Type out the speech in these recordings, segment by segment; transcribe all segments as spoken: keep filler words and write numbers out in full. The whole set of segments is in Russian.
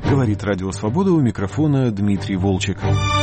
Говорит Радио Свобода, у микрофона Дмитрий Волчек.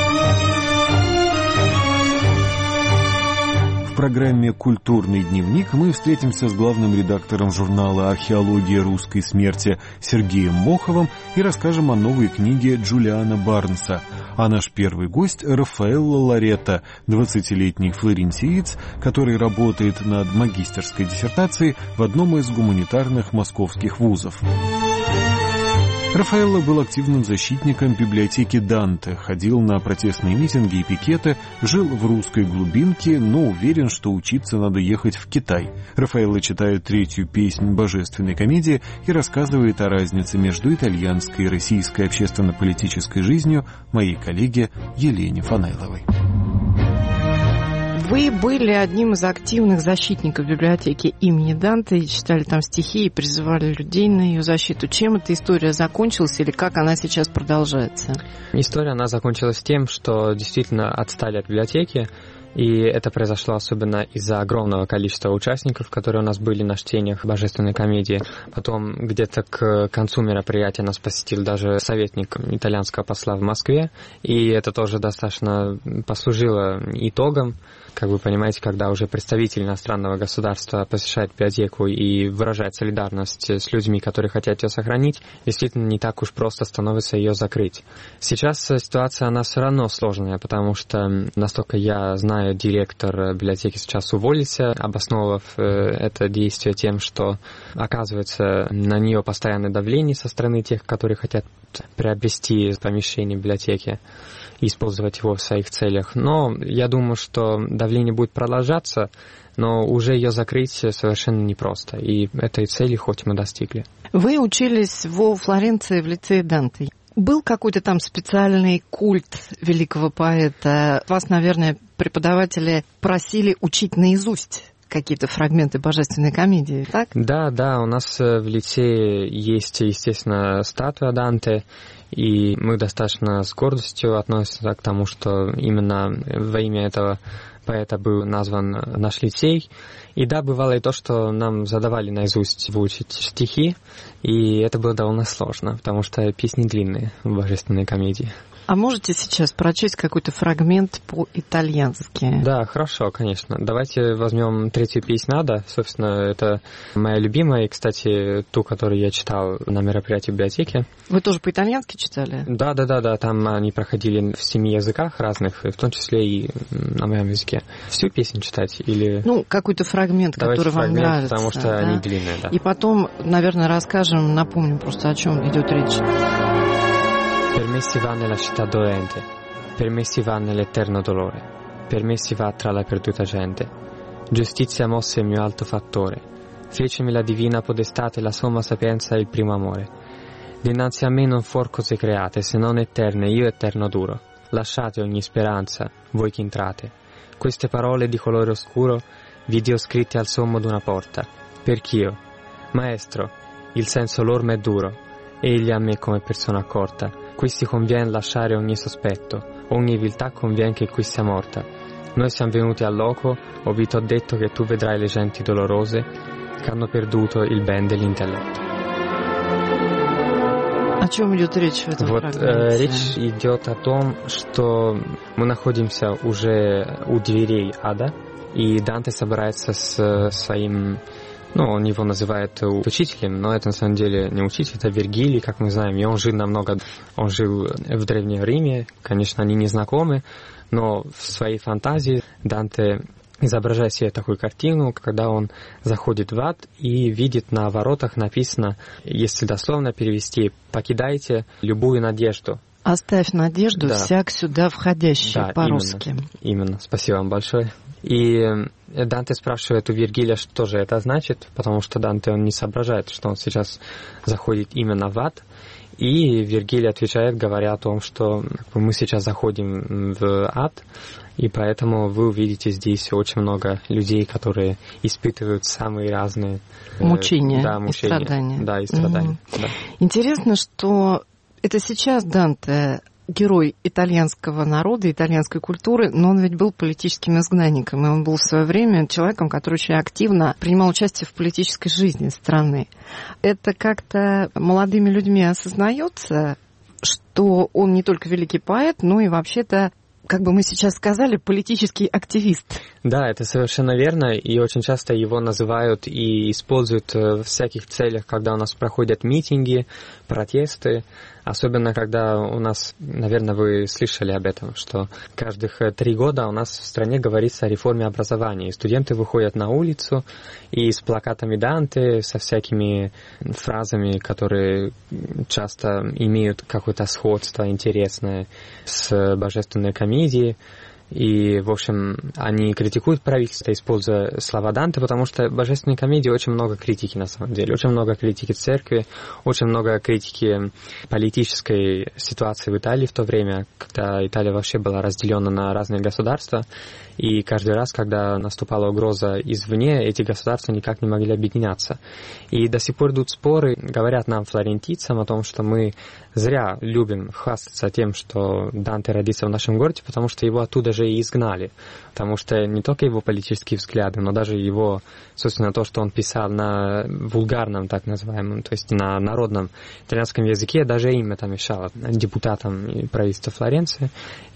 В программе «Культурный дневник» мы встретимся с главным редактором журнала «Археология русской смерти» Сергеем Моховым и расскажем о новой книге Джулиана Барнса. А наш первый гость — Рафаэлло Лоретто, двадцатилетний флорентиец, который работает над магистерской диссертацией в одном из гуманитарных московских вузов. Рафаэлло был активным защитником библиотеки Данте, ходил на протестные митинги и пикеты, жил в русской глубинке, но уверен, что учиться надо ехать в Китай. Рафаэлло читает третью песнь божественной комедии и рассказывает о разнице между итальянской и российской общественно-политической жизнью моей коллеге Елене Фанайловой. Вы были одним из активных защитников библиотеки имени Данте, читали там стихи и призывали людей на ее защиту. Чем эта история закончилась или как она сейчас продолжается? История, она закончилась тем, что действительно отстали от библиотеки, и это произошло особенно из-за огромного количества участников, которые у нас были на чтениях божественной комедии. Потом где-то к концу мероприятия нас посетил даже советник итальянского посла в Москве, и это тоже достаточно послужило итогом. Как вы понимаете, когда уже представитель иностранного государства посещает библиотеку и выражает солидарность с людьми, которые хотят ее сохранить, действительно не так уж просто становится ее закрыть. Сейчас ситуация, она все равно сложная, потому что, насколько я знаю, директор библиотеки сейчас уволился, обосновав это действие тем, что оказывается на нее постоянное давление со стороны тех, которые хотят приобрести помещение библиотеки и использовать его в своих целях. Но я думаю, что давление будет продолжаться, но уже ее закрыть совершенно непросто. И этой цели хоть мы достигли. Вы учились во Флоренции в лицее Данте. Был какой-то там специальный культ великого поэта? Вас, наверное, преподаватели просили учить наизусть какие-то фрагменты божественной комедии, так? Да, да, у нас в лицее есть, естественно, статуя Данте, и мы достаточно с гордостью относимся к тому, что именно во имя этого поэта был назван наш лицей. И да, бывало и то, что нам задавали наизусть выучить стихи, и это было довольно сложно, потому что песни длинные в божественной комедии. А можете сейчас прочесть какой-то фрагмент по-итальянски? Да, хорошо, конечно. Давайте возьмем третью песнь «Ада». Собственно, это моя любимая, и, кстати, ту, которую я читал на мероприятии в библиотеке. Вы тоже по-итальянски читали? Да, да, да, да. Там они проходили в семи языках разных, в том числе и на моем языке. Всю песню читать или... Ну, какой-то фрагмент, Давайте который фрагмент, вам нравится. Потому что да? они длинные, да. И потом, наверное, расскажем, напомним просто, о чем идет речь. Per me si va nella città dolente, per me si va nell'eterno dolore, per me si va tra la perduta gente. Giustizia mosse il mio alto fattore, fecemi la divina podestate, la somma sapienza e il primo amore. Dinanzi a me non for cose create, se non eterne, io eterno duro. Lasciate ogni speranza, voi che entrate. Queste parole di colore oscuro vidi ho scritte al sommo d'una porta. Perch'io, maestro, il senso l'orme è duro, egli a me come persona accorta. Qui si convien lasciare ogni sospetto, ogni viltà convien che qui sia morta. Noi siamo venuti al loco, o vi t'ho detto che tu vedrai le genti dolorose che hanno perduto il ben dell'intelletto. О чем идет речь в этом вот, фрагменте? Э, речь идет о том, что мы находимся уже у дверей ада, и Данте собирается с своим... Ну, он его называет учителем, но это на самом деле не учитель, это Вергилий, как мы знаем, и он жил намного, он жил в Древнем Риме, конечно, они не знакомы, но в своей фантазии Данте изображает себе такую картину, когда он заходит в ад и видит на воротах написано, если дословно перевести, «Покидайте любую надежду». «Оставь надежду, да. всяк сюда входящий», да, по-русски. Именно, именно, спасибо вам большое. И Данте спрашивает у Вергилия, что же это значит, потому что Данте, он не соображает, что он сейчас заходит именно в ад. И Вергилий отвечает, говоря о том, что мы сейчас заходим в ад, и поэтому вы увидите здесь очень много людей, которые испытывают самые разные мучения, да, мучения и страдания. Да, и страдания. Угу. Да. Интересно, что это сейчас Данте герой итальянского народа, итальянской культуры, но он ведь был политическим изгнанником, и он был в свое время человеком, который очень активно принимал участие в политической жизни страны. Это как-то молодыми людьми осознается что он не только великий поэт, но и вообще-то, как бы мы сейчас сказали, политический активист. Да, это совершенно верно, и очень часто его называют и используют в всяких целях, когда у нас проходят митинги, протесты, особенно когда у нас, наверное, вы слышали об этом, что каждых три года у нас в стране говорится о реформе образования, и студенты выходят на улицу и с плакатами Данте, со всякими фразами, которые часто имеют какое-то сходство интересное с божественной комедией. И, в общем, они критикуют правительство, используя слова Данте, потому что в божественной комедии очень много критики, на самом деле. Очень много критики церкви, очень много критики политической ситуации в Италии в то время, когда Италия вообще была разделена на разные государства. И каждый раз, когда наступала угроза извне, эти государства никак не могли объединяться. И до сих пор идут споры, говорят нам, флорентийцам, о том, что мы зря любим хвастаться тем, что Данте родился в нашем городе, потому что его оттуда же и изгнали. Потому что не только его политические взгляды, но даже его, собственно, то, что он писал на вульгарном, так называемом, то есть на народном итальянском языке, даже им это мешало депутатам правительства Флоренции.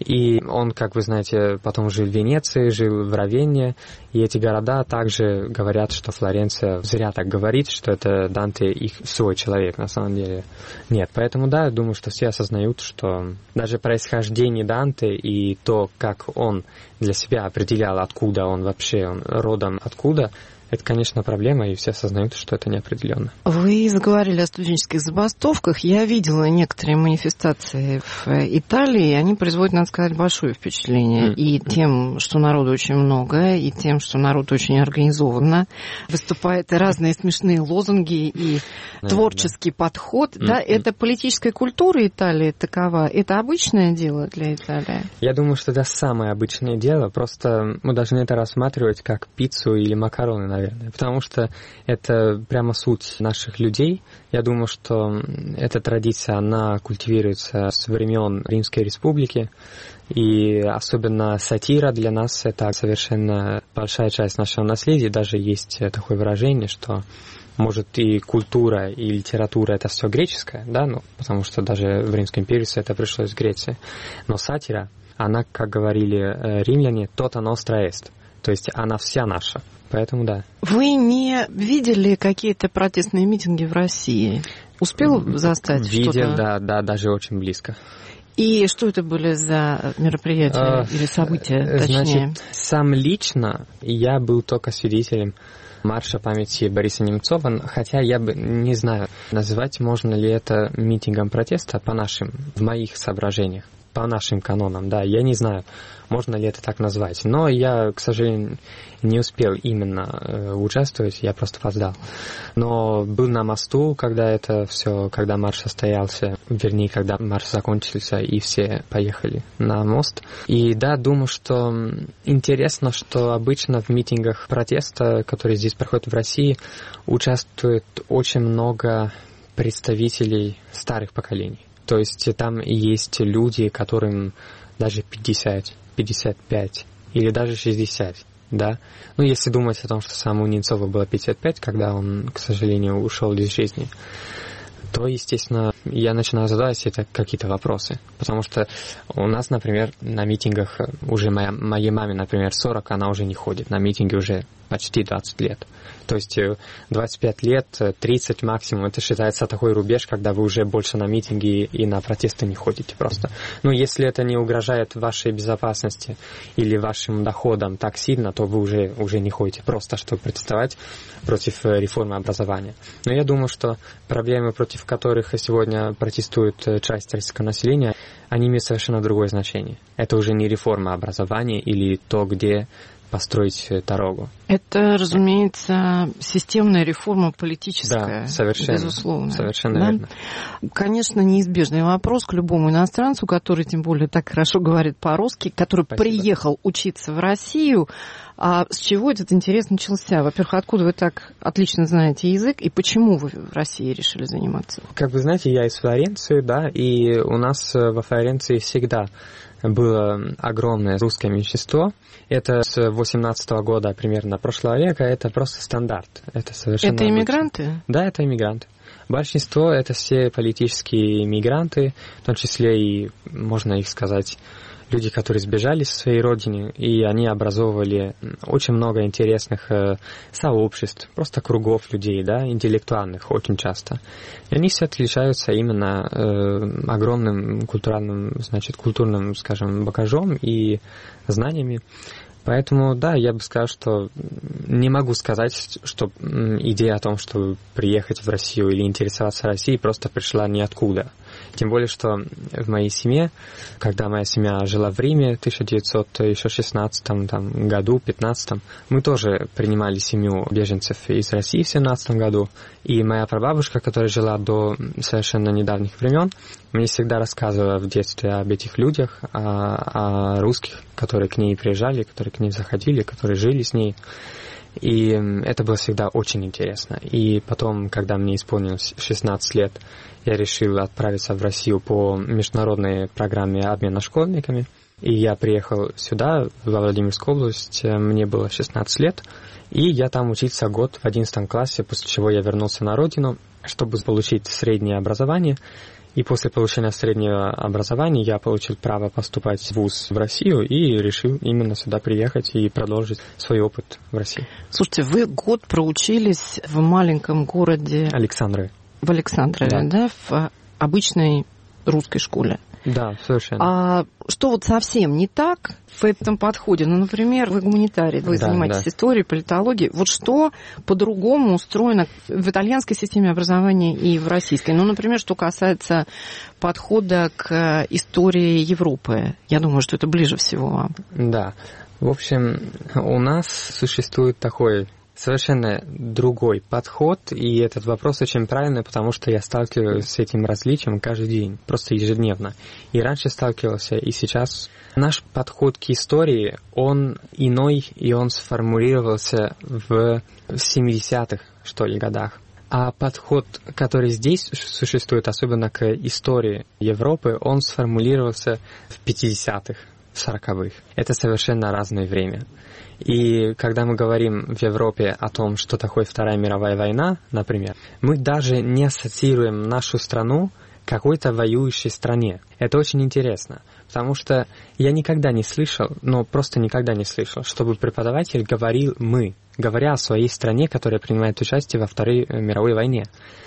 И он, как вы знаете, потом жил в Венеции, жил в Равенне, и эти города также говорят, что Флоренция зря так говорит, что это Данте их свой человек, на самом деле. Нет, поэтому да, я думаю, что все осознают, что даже происхождение Данте и то, как он для себя определял, откуда он вообще, он родом откуда, это, конечно, проблема, и все осознают, что это неопределенно. Вы заговорили о студенческих забастовках. Я видела некоторые манифестации в Италии, и они производят, надо сказать, большое впечатление. Mm. И тем, что народу очень много, и тем, что народ очень организованно. Выступают и разные смешные лозунги, и mm. творческий mm. подход. Mm. Да, это политическая культура Италии такова. Это обычное дело для Италии? Я думаю, что это самое обычное дело. Просто мы должны это рассматривать как пиццу или макароны, наверное. Потому что это прямо суть наших людей. Я думаю, что эта традиция, она культивируется с времен Римской Республики. И особенно сатира для нас — это совершенно большая часть нашего наследия. Даже есть такое выражение, что может и культура, и литература — это все греческое, да, ну, потому что даже в Римской империи это пришло из Греции. Но сатира, она, как говорили римляне, «tota nostra est», то есть она вся наша. Поэтому да. Вы не видели какие-то протестные митинги в России? Успел застать Видел, что-то? Видел, да, да, даже очень близко. И что это были за мероприятия а, или события, точнее? Значит, сам лично я был только свидетелем марша памяти Бориса Немцова, хотя я бы не знаю, называть можно ли это митингом протеста по нашим, в моих соображениях, по нашим канонам, да, я не знаю, можно ли это так назвать. Но я, к сожалению, не успел именно э, участвовать, я просто опоздал. Но был на мосту, когда это все, когда марш состоялся, вернее, когда марш закончился, и все поехали на мост. И да, думаю, что интересно, что обычно в митингах протеста, которые здесь проходят в России, участвует очень много представителей старых поколений. То есть там есть люди, которым даже пятьдесят, пятьдесят пять или даже шестьдесят, да. Ну, если думать о том, что самому Немцову было пятьдесят пять, когда он, к сожалению, ушел из жизни, то, естественно, я начинаю задавать это какие-то вопросы. Потому что у нас, например, на митингах уже моя, моей маме, например, сорок, она уже не ходит. На митинге уже почти двадцать лет. То есть двадцать пять лет, тридцать максимум, это считается такой рубеж, когда вы уже больше на митинги и на протесты не ходите просто. Но если это не угрожает вашей безопасности или вашим доходам так сильно, то вы уже, уже не ходите просто, чтобы протестовать против реформы образования. Но я думаю, что проблемы, против которых сегодня протестует часть российского населения, они имеют совершенно другое значение. Это уже не реформа образования или то, где построить дорогу. Это, разумеется, системная реформа политическая. Да, совершенно. Безусловно. Совершенно да? верно. Конечно, неизбежный вопрос к любому иностранцу, который, тем более, так хорошо говорит по-русски, который Спасибо. Приехал учиться в Россию. А с чего этот интерес начался? Во-первых, откуда вы так отлично знаете язык, и почему вы в России решили заниматься? Как вы знаете, я из Флоренции, да, и у нас во Флоренции всегда было огромное русское меньшинство. Это с восемнадцатого года примерно прошлого века, это просто стандарт. Это совершенно Это иммигранты? Да, это иммигранты. Большинство — это все политические мигранты, в том числе и, можно их сказать, люди, которые сбежали со своей родины, и они образовывали очень много интересных э, сообществ, просто кругов людей, да, интеллектуальных очень часто. И они все отличаются именно э, огромным культурным, значит, культурным, скажем, багажом и знаниями. Поэтому, да, я бы сказал, что не могу сказать, что идея о том, чтобы приехать в Россию или интересоваться Россией, просто пришла ниоткуда. Тем более, что в моей семье, когда моя семья жила в Риме в тысяча девятьсот шестнадцатом там, году, пятнадцатом, мы тоже принимали семью беженцев из России в семнадцатом году. И моя прабабушка, которая жила до совершенно недавних времен, мне всегда рассказывала в детстве об этих людях, о, о русских, которые к ней приезжали, которые к ней заходили, которые жили с ней. И это было всегда очень интересно. И потом, когда мне исполнилось шестнадцать лет, я решил отправиться в Россию по международной программе обмена школьниками. И я приехал сюда, во Владимирскую область, мне было шестнадцать лет. И я там учился год в одиннадцатом классе, после чего я вернулся на родину, чтобы получить среднее образование. И после получения среднего образования я получил право поступать в вуз в Россию и решил именно сюда приехать и продолжить свой опыт в России. Слушайте, вы год проучились в маленьком городе... Александрове. В Александрове, да, да в обычной русской школе. Да, совершенно. А что вот совсем не так в этом подходе? Ну, например, вы гуманитарий, вы да, занимаетесь да. историей, политологией. Вот что по-другому устроено в итальянской системе образования и в российской? Ну, например, что касается подхода к истории Европы. Я думаю, что это ближе всего вам. Да. В общем, у нас существует такой... совершенно другой подход, и этот вопрос очень правильный, потому что я сталкиваюсь с этим различием каждый день, просто ежедневно. И раньше сталкивался, и сейчас. Наш подход к истории, он иной, и он сформулировался в семидесятых, что ли, годах. А подход, который здесь существует, особенно к истории Европы, он сформулировался в пятидесятых, в сороковых. Это совершенно разное время. И когда мы говорим в Европе о том, что такое Вторая мировая война, например, мы даже не ассоциируем нашу страну к какой-то воюющей стране. Это очень интересно, потому что я никогда не слышал, но просто никогда не слышал, чтобы преподаватель говорил «мы», говоря о своей стране, которая принимает участие во Второй мировой войне.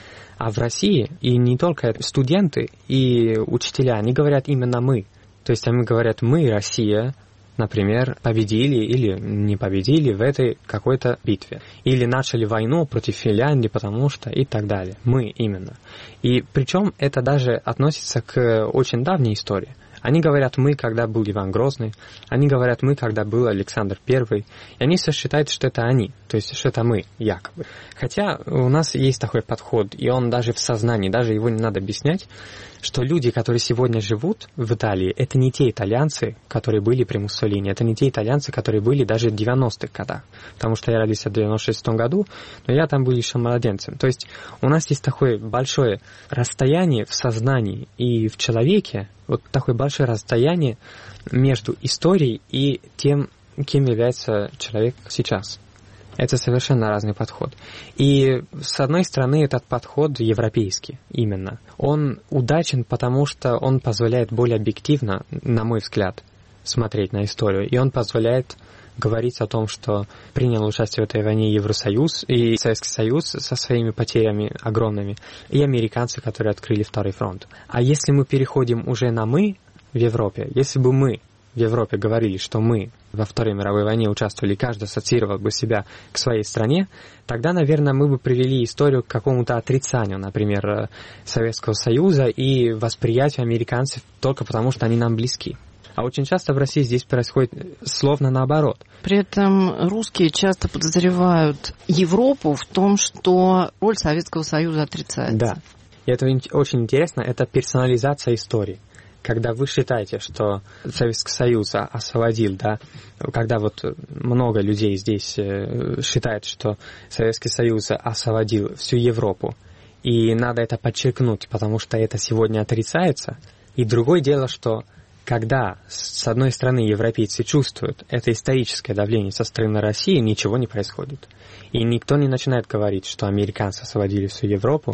А в России и не только студенты и учителя, они говорят именно «мы». То есть они говорят «мы, Россия», например, победили или не победили в этой какой-то битве. Или начали войну против Финляндии, потому что и так далее. Мы именно. И причем это даже относится к очень давней истории. Они говорят «мы», когда был Иван Грозный. Они говорят «мы», когда был Александр Первый. И они все считают, что это они. То есть, что это мы, якобы. Хотя у нас есть такой подход, и он даже в сознании, даже его не надо объяснять, что люди, которые сегодня живут в Италии, это не те итальянцы, которые были при Муссолини. Это не те итальянцы, которые были даже в девяностых годах. Потому что я родился в девяносто шестом году, но я там был еще младенцем. То есть у нас есть такое большое расстояние в сознании и в человеке, вот такое большое расстояние между историей и тем, кем является человек сейчас. Это совершенно разный подход. И с одной стороны этот подход европейский именно. Он удачен, потому что он позволяет более объективно, на мой взгляд, смотреть на историю. И он позволяет говорить о том, что принял участие в этой войне Евросоюз и Советский Союз со своими потерями огромными, и американцы, которые открыли Второй фронт. А если мы переходим уже на «мы» в Европе, если бы мы в Европе говорили, что мы во Второй мировой войне участвовали, каждый ассоциировал бы себя к своей стране, тогда, наверное, мы бы привели историю к какому-то отрицанию, например, Советского Союза и восприятию американцев только потому, что они нам близки. А очень часто в России здесь происходит словно наоборот. При этом русские часто подозревают Европу в том, что роль Советского Союза отрицается. Да, и это очень интересно, это персонализация истории. Когда вы считаете, что Советский Союз освободил, да, когда вот много людей здесь считают, что Советский Союз освободил всю Европу, и надо это подчеркнуть, потому что это сегодня отрицается. И другое дело, что когда, с одной стороны, европейцы чувствуют это историческое давление со стороны России, ничего не происходит. И никто не начинает говорить, что американцы освободили всю Европу.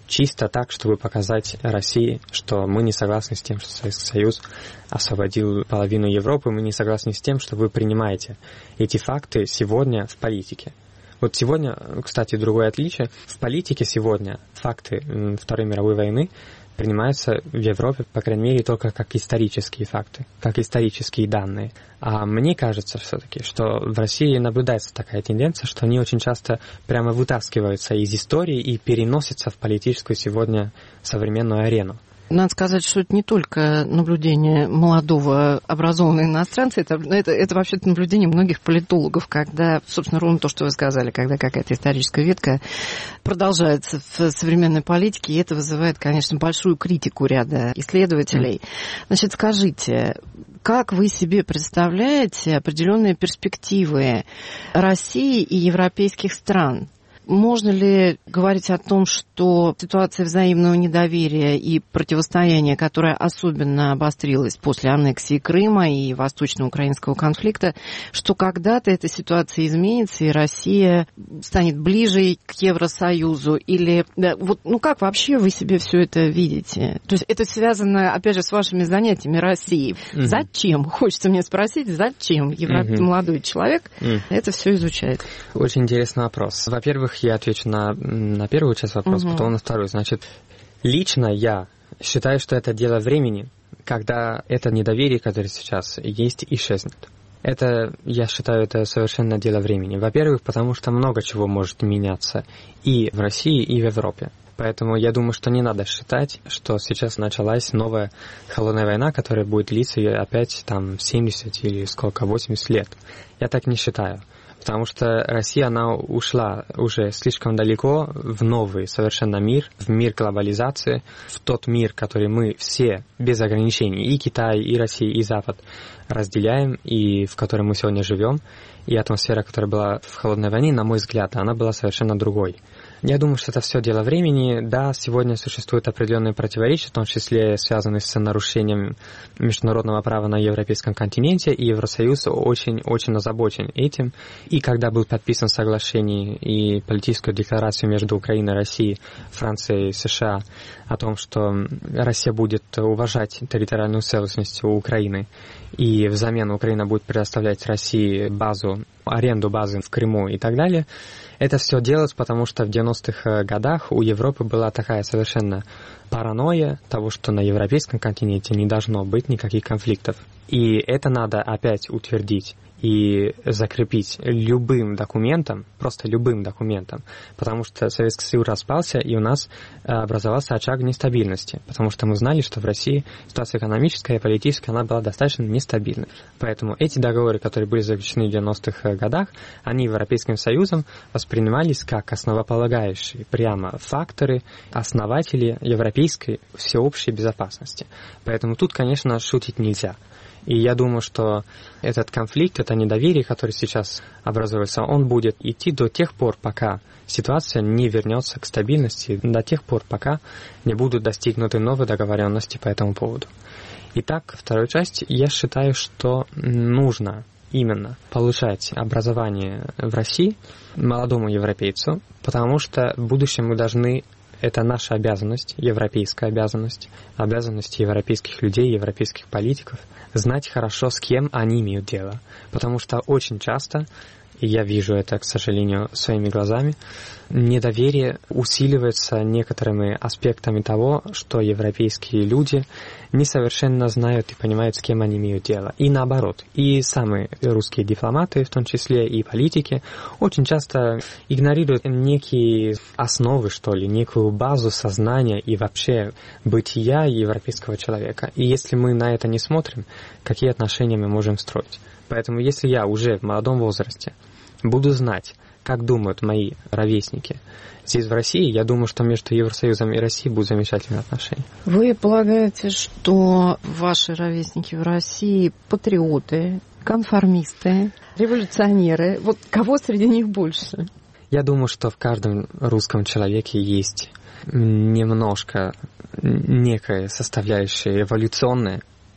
чисто так, чтобы показать России, что мы не согласны с тем, что Советский Союз освободил половину Европы, мы не согласны с тем, что вы принимаете эти факты сегодня в политике. Вот сегодня, кстати, другое отличие. В политике сегодня факты Второй мировой войны принимаются в Европе, по крайней мере, только как исторические факты, как исторические данные. А мне кажется все-таки, что в России наблюдается такая тенденция, что они очень часто прямо вытаскиваются из истории и переносятся в политическую сегодня современную арену. Надо сказать, что это не только наблюдение молодого образованного иностранца, это, это, это вообще-то наблюдение многих политологов, когда, собственно, ровно то, что вы сказали, когда какая-то историческая ветка продолжается в современной политике, и это вызывает, конечно, большую критику ряда исследователей. Значит, скажите, как вы себе представляете определенные перспективы России и европейских стран? Можно ли говорить о том, что ситуация взаимного недоверия и противостояния, которая особенно обострилась после аннексии Крыма и восточно-украинского конфликта, что когда-то эта ситуация изменится, и Россия станет ближе к Евросоюзу? Или да, вот, ну как вообще вы себе все это видите? То есть это связано, опять же, с вашими занятиями России. Mm-hmm. Зачем? Хочется мне спросить, зачем Евро... mm-hmm. молодой человек mm-hmm. это все изучает? Очень интересный вопрос. Во-первых, я отвечу на, на первую часть вопроса, угу. потом на вторую. Значит, лично я считаю, что это дело времени, когда это недоверие, которое сейчас есть, исчезнет. Это, я считаю, это совершенно дело времени. Во-первых, потому что много чего может меняться и в России, и в Европе. Поэтому я думаю, что не надо считать, что сейчас началась новая холодная война, которая будет длиться опять там семьдесят или сколько, восемьдесят лет. Я так не считаю. Потому что Россия, она ушла уже слишком далеко в новый совершенно мир, в мир глобализации, в тот мир, который мы все без ограничений, и Китай, и Россия, и Запад, разделяем, и в котором мы сегодня живем. И атмосфера, которая была в холодной войне, на мой взгляд, она была совершенно другой. Я думаю, что это все дело времени. Да, сегодня существуют определенные противоречия, в том числе связанные с нарушением международного права на европейском континенте, и Евросоюз очень-очень озабочен этим. И когда был подписан соглашение и политическую декларацию между Украиной, Россией, Францией и США о том, что Россия будет уважать территориальную целостность Украины, и взамен Украина будет предоставлять России базу, аренду базы в Крыму и так далее, это все делалось, потому что в девяностых годах у Европы была такая совершенно паранойя того, что на европейском континенте не должно быть никаких конфликтов. И это надо опять утвердить и закрепить любым документом, просто любым документом, потому что Советский Союз распался, и у нас образовался очаг нестабильности, потому что мы знали, что в России ситуация экономическая и политическая, она была достаточно нестабильной. Поэтому эти договоры, которые были заключены в девяностых годах, они Европейским Союзом воспринимались как основополагающие прямо факторы, основатели европейской всеобщей безопасности. Поэтому тут, конечно, шутить нельзя. И я думаю, что этот конфликт, это недоверие, которое сейчас образуется, он будет идти до тех пор, пока ситуация не вернется к стабильности, до тех пор, пока не будут достигнуты новые договоренности по этому поводу. Итак, вторую часть, я считаю, что нужно именно получать образование в России молодому европейцу, потому что в будущем мы должны, это наша обязанность, европейская обязанность, обязанность европейских людей, европейских политиков, знать хорошо, с кем они имеют дело. Потому что очень часто, и я вижу это, к сожалению, своими глазами, недоверие усиливается некоторыми аспектами того, что европейские люди несовершенно знают и понимают, с кем они имеют дело. И наоборот. И самые русские дипломаты, в том числе и политики, очень часто игнорируют некие основы, что ли, некую базу сознания и вообще бытия европейского человека. И если мы на это не смотрим, какие отношения мы можем строить? Поэтому если я уже в молодом возрасте буду знать, как думают мои ровесники здесь, в России, я думаю, что между Евросоюзом и Россией будут замечательные отношения. Вы полагаете, что ваши ровесники в России патриоты, конформисты, революционеры? Вот кого среди них больше? Я думаю, что в каждом русском человеке есть немножко некая составляющая эволюционная,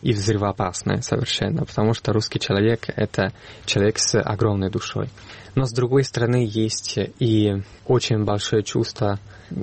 и взрывоопасное совершенно, потому что русский человек — это человек с огромной душой. Но, с другой стороны, есть и очень большое чувство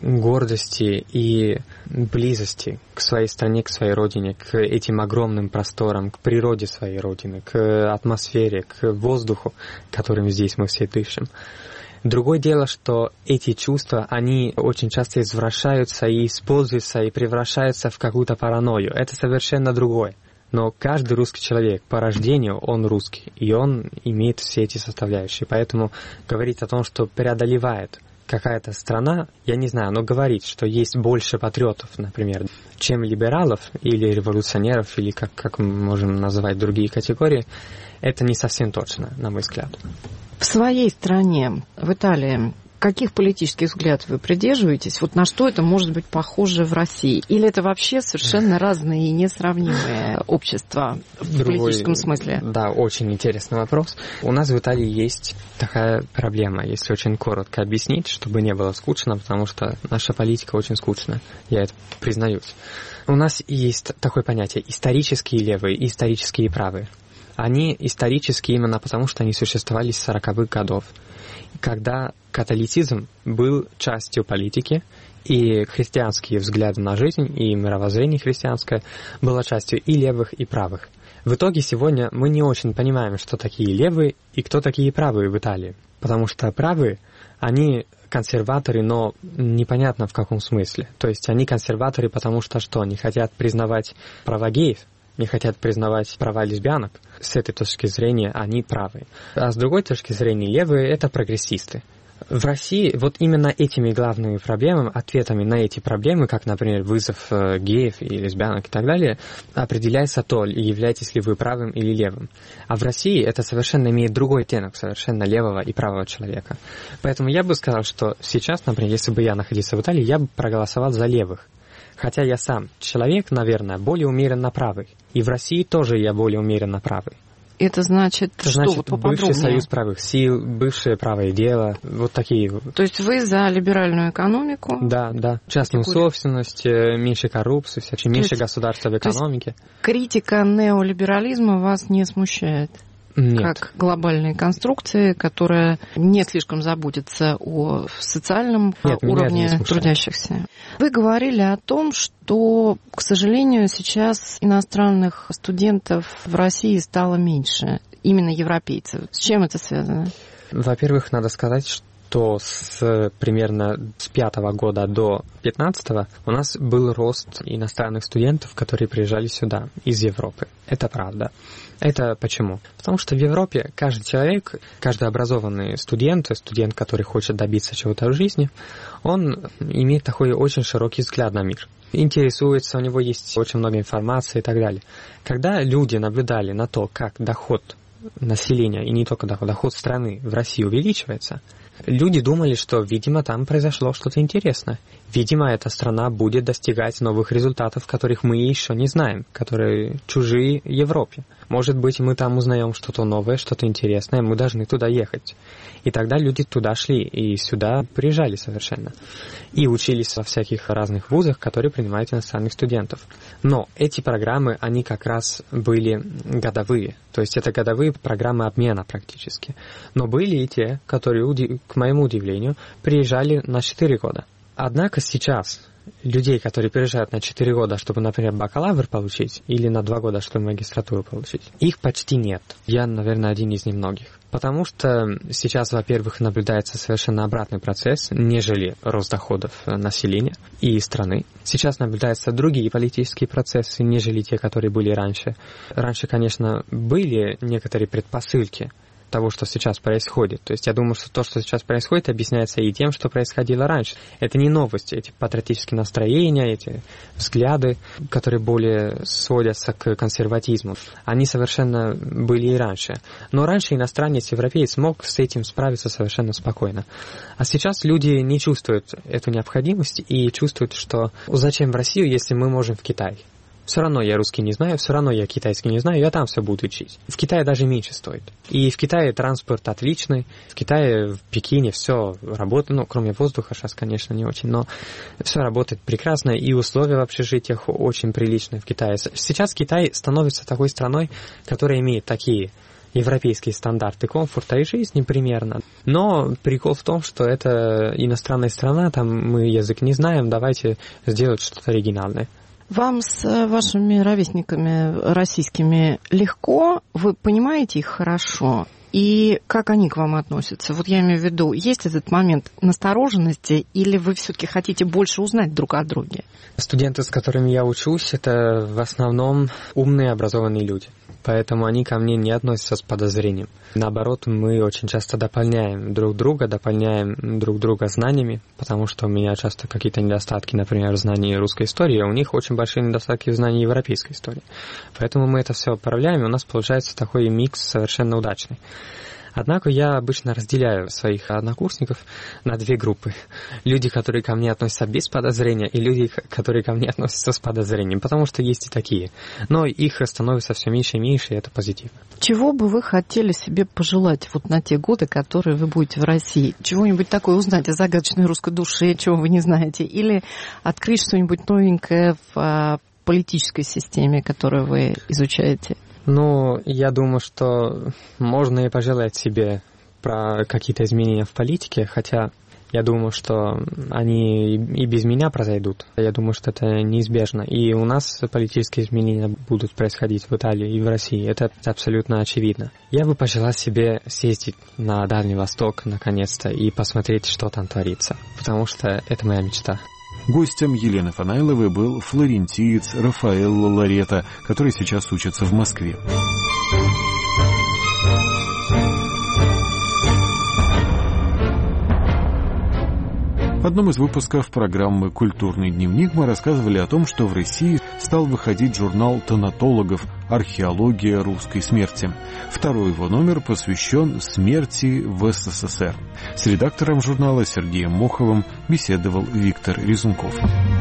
гордости и близости к своей стране, к своей родине, к этим огромным просторам, к природе своей родины, к атмосфере, к воздуху, которым здесь мы все дышим. Другое дело, что эти чувства, они очень часто извращаются и используются, и превращаются в какую-то паранойю. Это совершенно другое. Но каждый русский человек по рождению, он русский, и он имеет все эти составляющие. Поэтому говорить о том, что преодолевает какая-то страна, я не знаю, но говорить, что есть больше патриотов, например, чем либералов или революционеров, или как, как мы можем называть другие категории, это не совсем точно, на мой взгляд. В своей стране, в Италии, каких политических взглядов вы придерживаетесь? Вот на что это может быть похоже в России? Или это вообще совершенно разные и несравнимые общества в Другой, политическом смысле? Да, очень интересный вопрос. У нас в Италии есть такая проблема, если очень коротко объяснить, чтобы не было скучно, потому что наша политика очень скучная, я это признаюсь. У нас есть такое понятие исторические левые и исторические правые. Они исторические именно потому, что они существовали с сороковых годов, когда католицизм был частью политики, и христианские взгляды на жизнь, и мировоззрение христианское было частью и левых, и правых. В итоге сегодня мы не очень понимаем, что такие левые и кто такие правые в Италии, потому что правые, они консерваторы, но непонятно в каком смысле. То есть они консерваторы, потому что что, не хотят признавать права геев, не хотят признавать права лесбиянок. С этой точки зрения они правы. А с другой точки зрения левые — это прогрессисты. В России вот именно этими главными проблемами, ответами на эти проблемы, как, например, вызов геев и лесбиянок и так далее, определяется то, являетесь ли вы правым или левым. А в России это совершенно имеет другой оттенок, совершенно левого и правого человека. Поэтому я бы сказал, что сейчас, например, если бы я находился в Италии, я бы проголосовал за левых. Хотя я сам человек, наверное, более умеренно правый. И в России тоже я более умеренно правый. Это значит, Это что? значит, Вот бывший союз правых сил, бывшее правое дело, вот такие. То есть вы за либеральную экономику? Да, да. Частную собственность, меньше коррупции, всякие, меньше государства в экономике. Критика неолиберализма вас не смущает? Нет. Как глобальной конструкции, которая не слишком заботится о социальном Нет, уровне трудящихся. Вы говорили о том, что, к сожалению, сейчас иностранных студентов в России стало меньше, именно европейцев. С чем это связано? Во-первых, надо сказать, что то с примерно с пятого года до пятнадцатого у нас был рост иностранных студентов, которые приезжали сюда из Европы. Это правда. Это почему? Потому что в Европе каждый человек, каждый образованный студент, студент, который хочет добиться чего-то в жизни, он имеет такой очень широкий взгляд на мир. Интересуется, у него есть очень много информации и так далее. Когда люди наблюдали на то, как доход населения, и не только доход, доход страны в России увеличивается, люди думали, что, видимо, там произошло что-то интересное. Видимо, эта страна будет достигать новых результатов, которых мы еще не знаем, которые чужие Европе. Может быть, мы там узнаем что-то новое, что-то интересное, мы должны туда ехать. И тогда люди туда шли и сюда приезжали совершенно. И учились во всяких разных вузах, которые принимают иностранных студентов. Но эти программы, они как раз были годовые. То есть это годовые программы обмена практически. Но были и те, которые, к моему удивлению, приезжали на четыре года. Однако сейчас людей, которые приезжают на четыре года, чтобы, например, бакалавр получить, или на два года, чтобы магистратуру получить, их почти нет. Я, наверное, один из немногих. Потому что сейчас, во-первых, наблюдается совершенно обратный процесс, нежели рост доходов населения и страны. Сейчас наблюдаются другие политические процессы, нежели те, которые были раньше. Раньше, конечно, были некоторые предпосылки того, что сейчас происходит. То есть я думаю, что то, что сейчас происходит, объясняется и тем, что происходило раньше. Это не новости, эти патриотические настроения, эти взгляды, которые более сводятся к консерватизму, они совершенно были и раньше. Но раньше иностранец, европеец мог с этим справиться совершенно спокойно. А сейчас люди не чувствуют эту необходимость и чувствуют, что зачем в Россию, если мы можем в Китай. Все равно я русский не знаю, все равно я китайский не знаю, я там все буду учить. В Китае даже меньше стоит. И в Китае транспорт отличный, в Китае, в Пекине все работает, ну, кроме воздуха сейчас, конечно, не очень, но все работает прекрасно, и условия в общежитиях очень приличные в Китае. Сейчас Китай становится такой страной, которая имеет такие европейские стандарты комфорта и жизни примерно. Но прикол в том, что это иностранная страна, там мы язык не знаем, давайте сделать что-то оригинальное. Вам с вашими ровесниками российскими легко? Вы понимаете их хорошо? И как они к вам относятся? Вот я имею в виду, есть этот момент настороженности, или вы все-таки хотите больше узнать друг о друге? Студенты, с которыми я учусь, это в основном умные, образованные люди. Поэтому они ко мне не относятся с подозрением. Наоборот, мы очень часто дополняем друг друга, дополняем друг друга знаниями, потому что у меня часто какие-то недостатки, например, в знании русской истории, а у них очень большие недостатки в знании европейской истории. Поэтому мы это все управляем, и у нас получается такой микс совершенно удачный. Однако я обычно разделяю своих однокурсников на две группы. Люди, которые ко мне относятся без подозрения, и люди, которые ко мне относятся с подозрением, потому что есть и такие. Но их становится все меньше и меньше, и это позитивно. Чего бы вы хотели себе пожелать вот на те годы, которые вы будете в России? Чего-нибудь такое узнать о загадочной русской душе, чего вы не знаете? Или открыть что-нибудь новенькое в политической системе, которую вы изучаете? Ну, я думаю, что можно и пожелать себе про какие-то изменения в политике, хотя я думаю, что они и без меня произойдут. Я думаю, что это неизбежно. И у нас политические изменения будут происходить в Италии и в России. Это абсолютно очевидно. Я бы пожелал себе съездить на Дальний Восток, наконец-то, и посмотреть, что там творится. Потому что это моя мечта. Гостем Елены Фанайловой был флорентиец Рафаэлло Лоретто, который сейчас учится в Москве. В одном из выпусков программы «Культурный дневник» мы рассказывали о том, что в России стал выходить журнал тонатологов «Археология русской смерти». Второй его номер посвящен смерти в СССР. С редактором журнала Сергеем Моховым беседовал Виктор Резунков.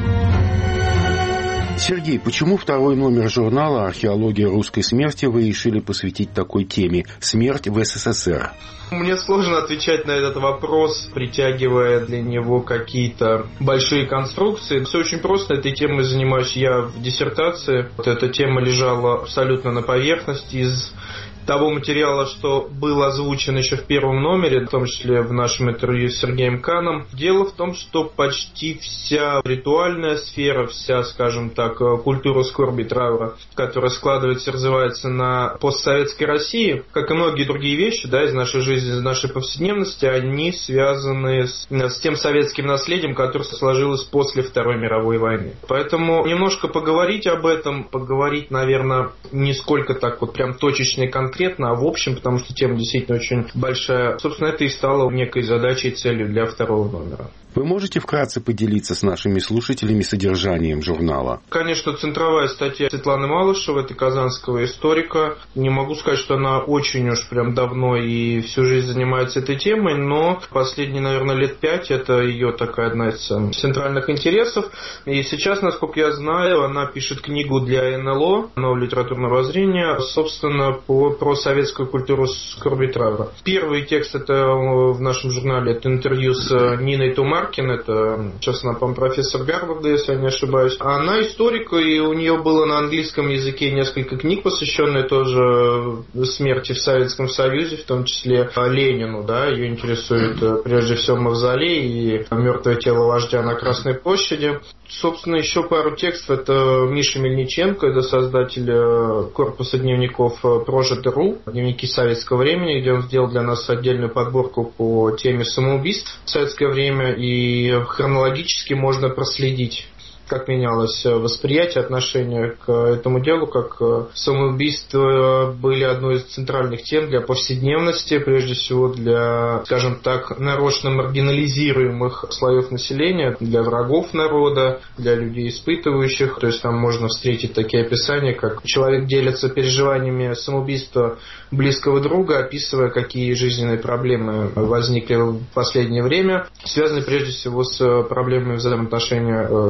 Сергей, почему второй номер журнала «Археология русской смерти» вы решили посвятить такой теме – смерть в СССР? Мне сложно отвечать на этот вопрос, притягивая для него какие-то большие конструкции. Все очень просто. Этой темой занимаюсь я в диссертации. Вот эта тема лежала абсолютно на поверхности из того материала, что был озвучен еще в первом номере, в том числе в нашем интервью с Сергеем Каном. Дело в том, что почти вся ритуальная сфера, вся, скажем так, культура скорби и траура, которая складывается и развивается на постсоветской России, как и многие другие вещи, да, из нашей жизни, из нашей повседневности, они связаны с, с тем советским наследием, которое сложилось после Второй мировой войны. Поэтому немножко поговорить об этом, поговорить, наверное, не сколько так вот прям точечно и конкретно, а в общем, потому что тема действительно очень большая. Собственно, это и стало некой задачей и целью для второго номера. Вы можете вкратце поделиться с нашими слушателями содержанием журнала? Конечно, центровая статья Светланы Малышевой, это казанского историка. Не могу сказать, что она очень уж прям давно и всю жизнь занимается этой темой, но последние, наверное, лет пять это ее такая одна из центральных интересов. И сейчас, насколько я знаю, она пишет книгу для эн эл о, нового литературного зрения, собственно, по, про советскую культуру скорби и траура. Первый текст это в нашем журнале, это интервью с Ниной Тумар. Это, сейчас она, по-моему, профессор Гарварда, если я не ошибаюсь. Она историк, и у нее было на английском языке несколько книг, посвященные тоже смерти в Советском Союзе, в том числе Ленину. Да, ее интересует прежде всего мавзолей и мертвое тело вождя на Красной площади. Собственно, еще пару текстов. Это Миша Мельниченко, это создатель корпуса дневников «Прожито точка ру», дневники советского времени, где он сделал для нас отдельную подборку по теме самоубийств в советское время, и хронологически можно проследить, как менялось восприятие, отношение к этому делу, как самоубийства были одной из центральных тем для повседневности, прежде всего для, скажем так, нарочно маргинализируемых слоев населения, для врагов народа, для людей испытывающих. То есть там можно встретить такие описания, как человек делится переживаниями самоубийства близкого друга, описывая, какие жизненные проблемы возникли в последнее время, связанные прежде всего с проблемами взаимоотношения с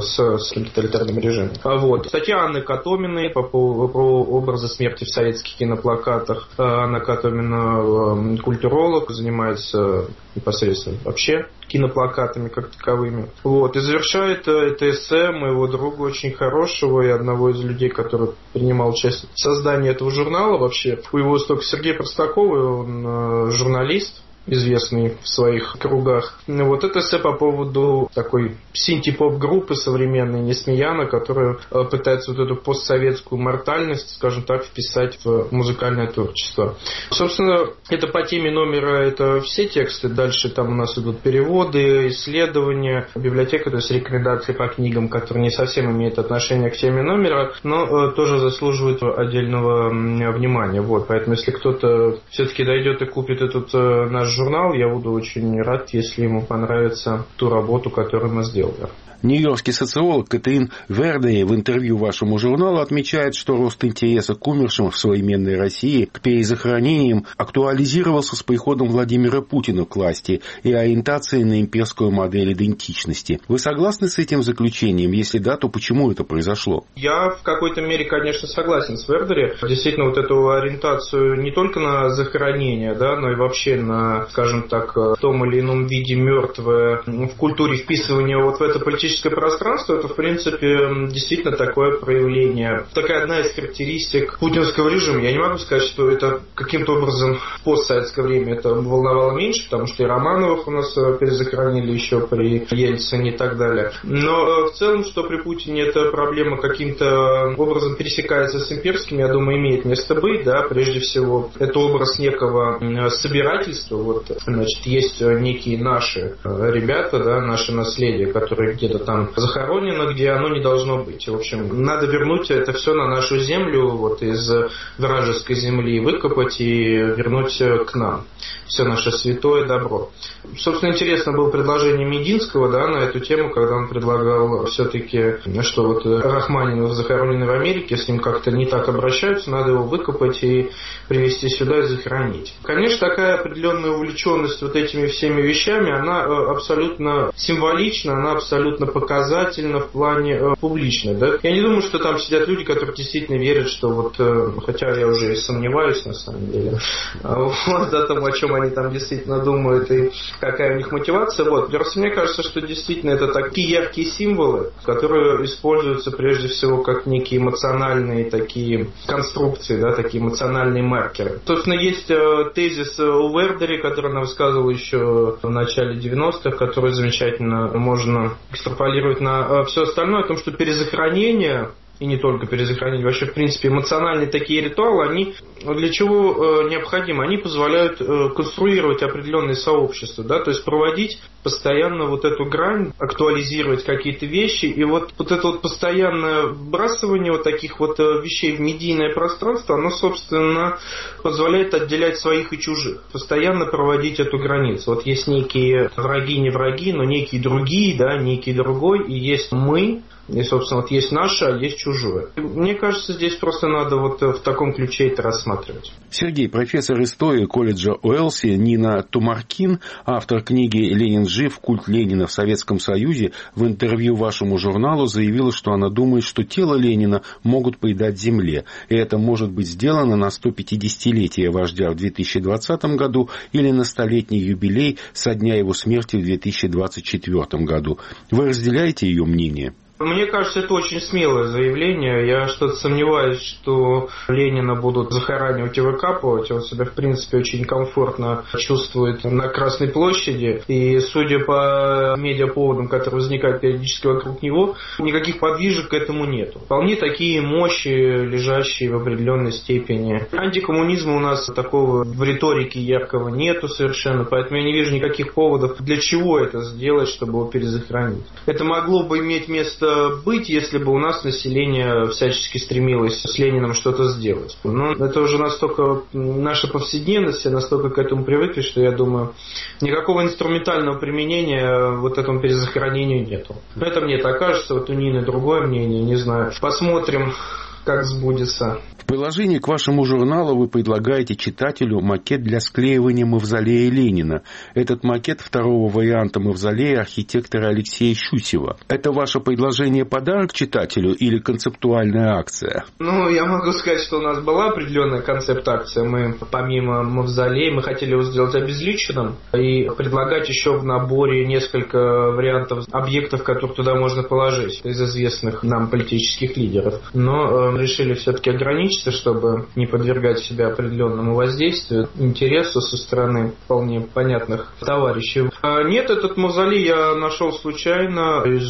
сталинским тоталитарным режимом. Вот. Статья Анны Катоминой по поводу про образы смерти в советских киноплакатах. Анна Катомина культуролог, занимается непосредственно вообще киноплакатами как таковыми. Вот. И завершает это эссе моего друга очень хорошего и одного из людей, который принимал участие в создании этого журнала вообще. У его истока Сергей Простаковый, он журналист, известный в своих кругах. Вот это эссе по поводу такой синти-поп-группы современной Несмеяна, которая пытается вот эту постсоветскую мортальность, скажем так, вписать в музыкальное творчество. Собственно, это по теме номера, это все тексты. Дальше там у нас идут переводы, исследования, библиотека, то есть рекомендации по книгам, которые не совсем имеют отношение к теме номера, но тоже заслуживают отдельного внимания. Вот. Поэтому, если кто-то все-таки дойдет и купит этот наш журнал, я буду очень рад, если ему понравится ту работу, которую мы сделали. Нью-йоркский социолог Катерин Вердея в интервью вашему журналу отмечает, что рост интереса к умершим в современной России, к перезахоронениям актуализировался с приходом Владимира Путина к власти и ориентацией на имперскую модель идентичности. Вы согласны с этим заключением? Если да, то почему это произошло? Я в какой-то мере, конечно, согласен с Вердери. Действительно, вот эту ориентацию не только на захоронение, да, но и вообще на, скажем так, в том или ином виде мертвое в культуре вписывания вот в это политическое пространство, это, в принципе, действительно такое проявление. Такая одна из характеристик путинского режима. Я не могу сказать, что это каким-то образом в постсоветское время это волновало меньше, потому что и Романовых у нас перезахоронили еще при Ельцине и так далее. Но в целом, что при Путине эта проблема каким-то образом пересекается с имперским, я думаю, имеет место быть. Да? Прежде всего, это образ некого собирательства. Вот, значит, есть некие наши ребята, да, наше наследие, которые где-то там захоронено, где оно не должно быть. В общем, надо вернуть это все на нашу землю, вот из вражеской земли выкопать и вернуть к нам. Все наше святое добро. Собственно, интересно было предложение Мединского, да, на эту тему, когда он предлагал все-таки, что вот Рахманинов захороненный в Америке, с ним как-то не так обращаются, надо его выкопать и привезти сюда и захоронить. Конечно, такая определенная увлеченность вот этими всеми вещами, она абсолютно символична, она абсолютно показательна в плане э, публичной. Да? Я не думаю, что там сидят люди, которые действительно верят, что вот, э, хотя я уже и сомневаюсь на самом деле, вот о том, о чем они там действительно думают и какая у них мотивация. Вот. Просто мне кажется, что действительно это такие яркие символы, которые используются прежде всего как некие эмоциональные такие конструкции, да, такие эмоциональные маркеры. Собственно, есть э, тезис у Вердери, который она высказывала еще в начале девяностых, который замечательно можно экстраполировать на все остальное, о том, что перезахоронение, и не только перезахоронение, вообще, в принципе, эмоциональные такие ритуалы, они для чего э, необходимы? Они позволяют э, конструировать определенные сообщества, да, то есть проводить постоянно вот эту грань, актуализировать какие-то вещи, и вот, вот это вот постоянное вбрасывание вот таких вот э, вещей в медийное пространство, оно, собственно, позволяет отделять своих и чужих, постоянно проводить эту границу. Вот есть некие враги, не враги, но некие другие, да, некий другой, и есть мы. И, собственно, вот есть наше, а есть чужое. Мне кажется, здесь просто надо вот в таком ключе это рассматривать. Сергей, профессор истории колледжа Уэлси Нина Тумаркин, автор книги «Ленин жив. Культ Ленина в Советском Союзе», в интервью вашему журналу заявила, что она думает, что тело Ленина могут предать земле. И это может быть сделано на сто пятидесятилетие вождя в две тысячи двадцатом году или на столетний юбилей со дня его смерти в две тысячи двадцать четвёртом году. Вы разделяете ее мнение? Мне кажется, это очень смелое заявление. Я что-то сомневаюсь, что Ленина будут захоранивать и выкапывать. Он себя, в принципе, очень комфортно чувствует на Красной площади. И, судя по медиаповодам, которые возникают периодически вокруг него, никаких подвижек к этому нету. Вполне такие мощи, лежащие в определенной степени. Антикоммунизма у нас такого в риторике яркого нету совершенно. Поэтому я не вижу никаких поводов, для чего это сделать, чтобы его перезахоронить. Это могло бы иметь место быть, если бы у нас население всячески стремилось с Лениным что-то сделать. Но это уже настолько наша повседневность, все настолько к этому привыкли, что я думаю, никакого инструментального применения вот этому перезахоронению нету. Это мне так кажется, вот у Нины другое мнение, не знаю. Посмотрим, как сбудется. В приложении к вашему журналу вы предлагаете читателю макет для склеивания мавзолея Ленина. Этот макет второго варианта мавзолея архитектора Алексея Щусева. Это ваше предложение подарок читателю или концептуальная акция? Ну, я могу сказать, что у нас была определенная концепт-акция. Мы, помимо мавзолея, мы хотели его сделать обезличенным и предлагать еще в наборе несколько вариантов объектов, которые туда можно положить из известных нам политических лидеров. Но э, решили все-таки ограничиться, чтобы не подвергать себя определенному воздействию, интересу со стороны вполне понятных товарищей. А нет, этот мавзолей я нашел случайно из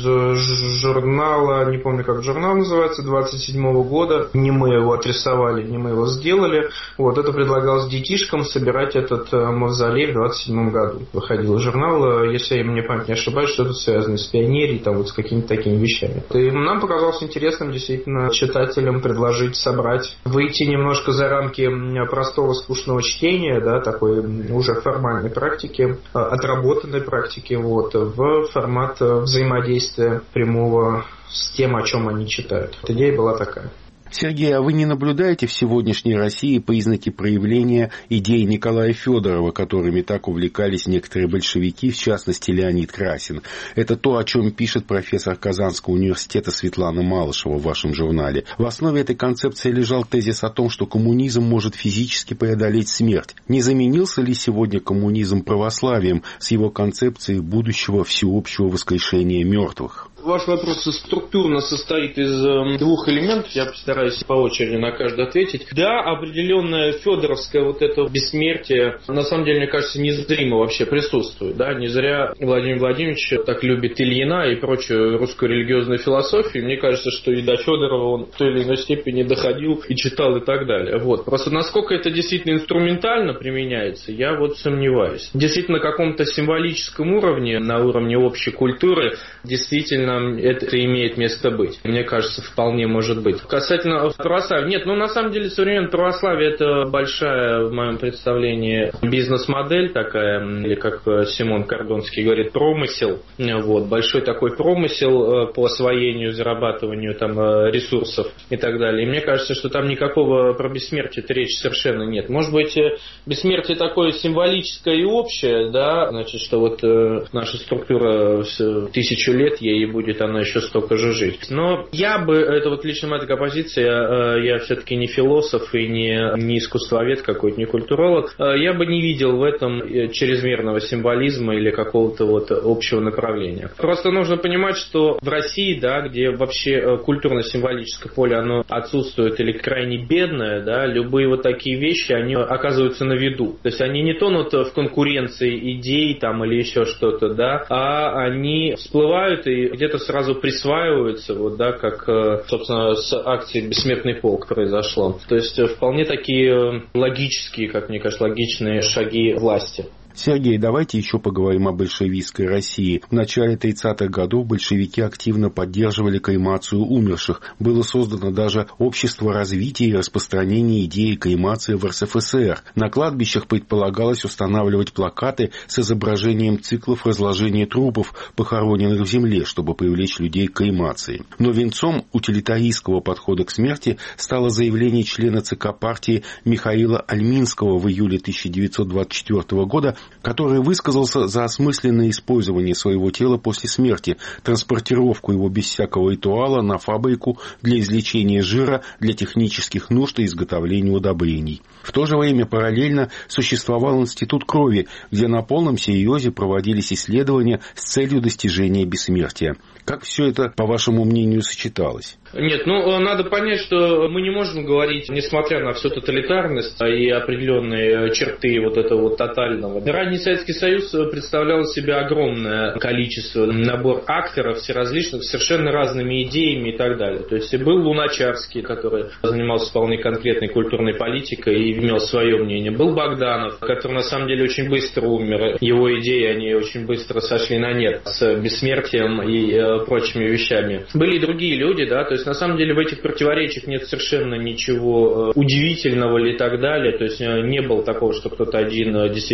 журнала, не помню, как журнал называется, двадцать седьмого года. Не мы его отрисовали, не мы его сделали. Вот это предлагалось детишкам собирать этот мавзолей в двадцать седьмом году. Выходил журнал, если я мне память не ошибаюсь, что-то связано с пионерией, там вот с какими-то такими вещами. И нам показалось интересным действительно читателям предложить собрать, выйти немножко за рамки простого скучного чтения, да, такой уже формальной практики, отработанной практики, вот, в формат взаимодействия прямого с тем, о чем они читают. Идея была такая. Сергей, а вы не наблюдаете в сегодняшней России признаки проявления идей Николая Федорова, которыми так увлекались некоторые большевики, в частности Леонид Красин? Это то, о чем пишет профессор Казанского университета Светлана Малышева в вашем журнале. В основе этой концепции лежал тезис о том, что коммунизм может физически преодолеть смерть. Не заменился ли сегодня коммунизм православием с его концепцией будущего всеобщего воскрешения мертвых? Ваш вопрос структурно состоит из двух элементов, я постараюсь по очереди на каждый ответить. Да, определенное федоровское вот это бессмертие, на самом деле, мне кажется, незримо вообще присутствует. Да? Не зря Владимир Владимирович так любит Ильина и прочую русскую религиозную философию. Мне кажется, что и до Федорова он в той или иной степени доходил и читал и так далее. Вот. Просто насколько это действительно инструментально применяется, я вот сомневаюсь. Действительно, на каком-то символическом уровне, на уровне общей культуры, действительно это имеет место быть. Мне кажется, вполне может быть. Касательно православия. Нет, ну на самом деле современное православие это большая, в моем представлении, бизнес-модель такая, или как Симон Кордонский говорит, промысел. Вот, большой такой промысел по освоению, зарабатыванию там ресурсов и так далее. И мне кажется, что там никакого про бессмертие-то речи совершенно нет. Может быть, бессмертие такое символическое и общее, да, значит, что вот наша структура тысячу лет ей будет будет она еще столько же жить. Но я бы, это вот лично моя такая позиция, я все-таки не философ и не, не искусствовед какой-то, не культуролог, я бы не видел в этом чрезмерного символизма или какого-то вот общего направления. Просто нужно понимать, что в России, да, где вообще культурно-символическое поле, оно отсутствует или крайне бедное, да, любые вот такие вещи, они оказываются на виду. То есть они не тонут в конкуренции идей там или еще что-то, да, а они всплывают и где-то сразу присваиваются, вот, да, как, собственно, с акцией «Бессмертный полк» произошло. То есть вполне такие логические, как мне кажется, логичные шаги власти. Сергей, давайте еще поговорим о большевистской России. В начале тридцатых годов большевики активно поддерживали кремацию умерших. Было создано даже общество развития и распространения идеи кремации в эр эс эф эс эр. На кладбищах предполагалось устанавливать плакаты с изображением циклов разложения трупов, похороненных в земле, чтобы привлечь людей к кремации. Но венцом утилитаристского подхода к смерти стало заявление члена ЦК партии Михаила Альминского в июле тысяча девятьсот двадцать четвёртого года, который высказался за осмысленное использование своего тела после смерти, транспортировку его без всякого ритуала на фабрику для извлечения жира для технических нужд и изготовления удобрений. В то же время параллельно существовал институт крови, где на полном серьезе проводились исследования с целью достижения бессмертия. Как все это, по вашему мнению, сочеталось? Нет, ну, надо понять, что мы не можем говорить, несмотря на всю тоталитарность и определенные черты вот этого вот тотального. Ранний Советский Союз представлял из себя огромное количество, набор акторов, всеразличных, совершенно разными идеями и так далее. То есть был Луначарский, который занимался вполне конкретной культурной политикой и имел свое мнение. Был Богданов, который на самом деле очень быстро умер. Его идеи, они очень быстро сошли на нет с бессмертием и э, прочими вещами. Были и другие люди, да, то есть на самом деле в этих противоречиях нет совершенно ничего удивительного или так далее. То есть не было такого, что кто-то один действительно